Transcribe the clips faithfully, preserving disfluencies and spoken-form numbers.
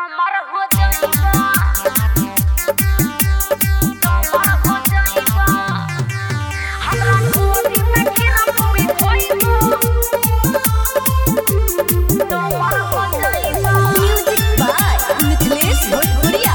अमर हो जाइबा अमर हो जाइबा हमरा गोदी में खीरा पूरी खोइबो अमर हो जाइबा। म्यूजिक बाय मिथिलेश भोजपुरिया।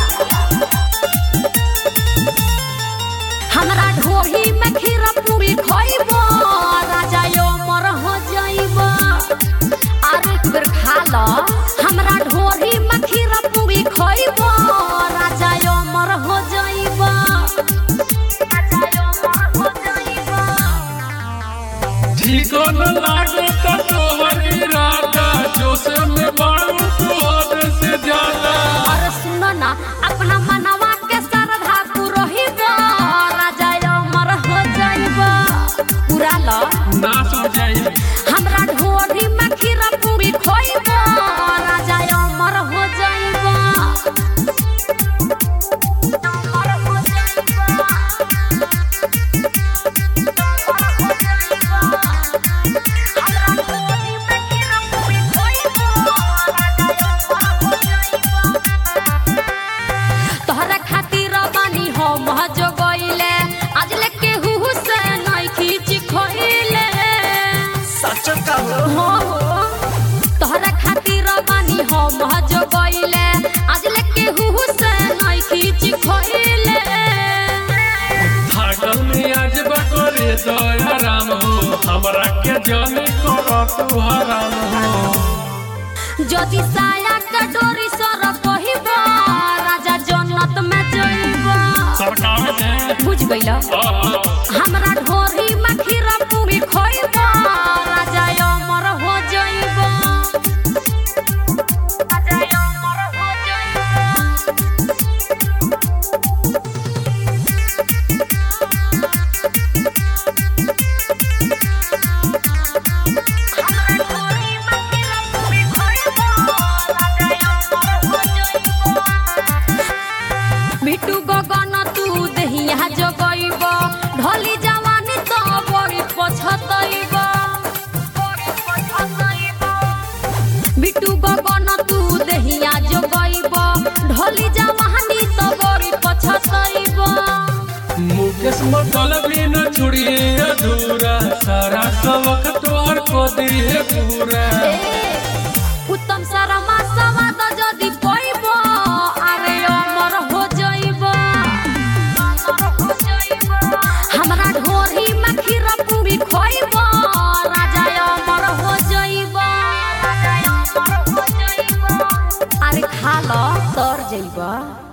हमरा ढोही में खीरा पूरी खोइबो राजा अमर हो जाइबा। आरो एक बेर खा ल हमरा ढोही में खीरा पूरी खोइबो राजा अमर हो जाइबा राजा अमर हो जाइबा। ठीक न लागे त तोहरी राजा जोश में बाड़ू तोहर से ज्यादा। अरे सुन ना अपना मनवा के श्रद्धा पुरोहिबो राजा अमर हो जाइबा। पूरा ल नाच हो जाई हमरा ढोरी में खीरा पूरी खोइबो राजा अमर हो जाइबा अमर हो जाइबा अमर हो जाइबा। हमरा ढोरी में खीरा पूरी खोइबो राजा अमर हो जाइबा। तोहरा खातिर बानी हम जो गइले आज लेके हु से नहीं खींच खोइले सच का हो तोहरा खातिर बानी हम जो गइले आज लेके हु से नहीं खींच खोइले। थाकल में आज बकोरे दया राम हो हमरा के जाने करो तू हराम हो। जदि साया का डोरी सर कहिबो राजा जन्नत में जइबो। सरकार ने बुझ गइला हमरा ढोरी में खीरा पूरी खोइबो राजा अमर हो जाइबो राजा अमर हो जाइबो। हमरा ढोरी में खीरा पूरी खोइबो राजा अमर हो जाइबो। बिटू गगन तू देहिया जो गइब ढोली जवानी तो बड़ी पछतइब बिटू गगन तू देहिया जो गइब ढोली जवानी तो बड़ी पछतइब। मुकेश मतलब भी न छोड़िए अधूरा सारा सबक तोहर को दिए पूरा। उत्तम शर्मा सवाद जदि पइब अरे अमर हो जाइब हमरा ढोरी में खीरा पूरी खोइब राजा अमर हो जाइब अरे खा ल तर जाइब।